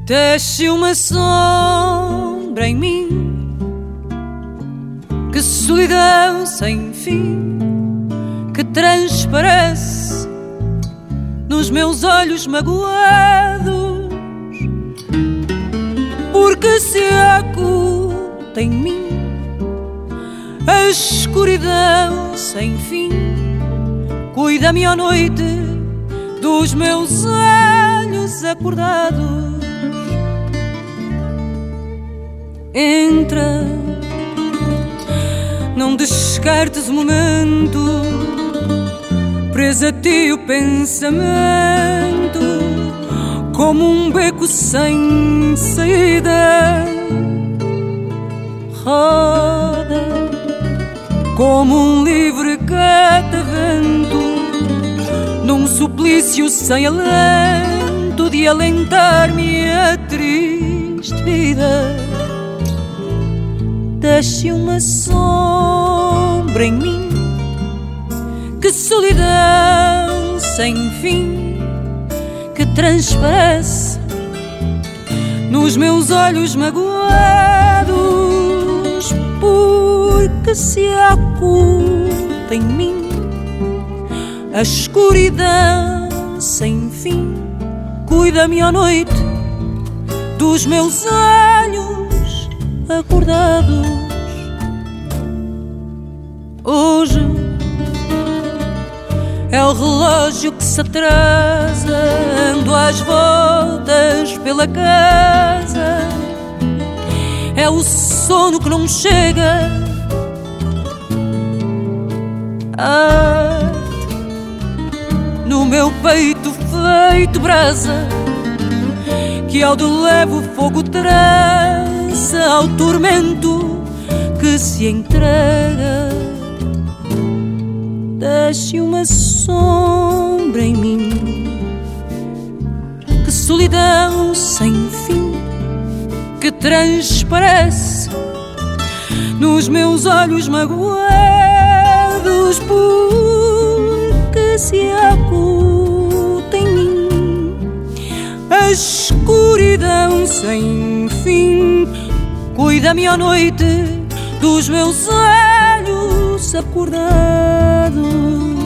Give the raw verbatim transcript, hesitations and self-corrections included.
Desce uma sombra em mim, que solidão sem fim, que transparece nos meus olhos magoados, porque se oculta em mim a escuridão sem fim. Cuida-me à noite dos meus olhos acordados. Entra, não descartes o momento, presa a ti o pensamento, como um beco sem saída. Roda como um livre catavento, num suplício sem alento de alentar-me a triste vida. Desce uma sombra em mim, que solidão sem fim, que transparece nos meus olhos magoados, porque se oculta em mim a escuridão sem fim. Cuida-me à noite dos meus olhos acordados. Hoje é o relógio que se atrasa, ando às voltas pela casa. É o sono que não chega. Ah, no meu peito feito brasa, que ao de leve fogo traça ao tormento que se entrega. Desce uma sombra em mim, que solidão sem fim, que transparece nos meus olhos magoados, porque se oculta em mim a escuridão sem fim. Cuida-me à noite dos meus olhos acordados.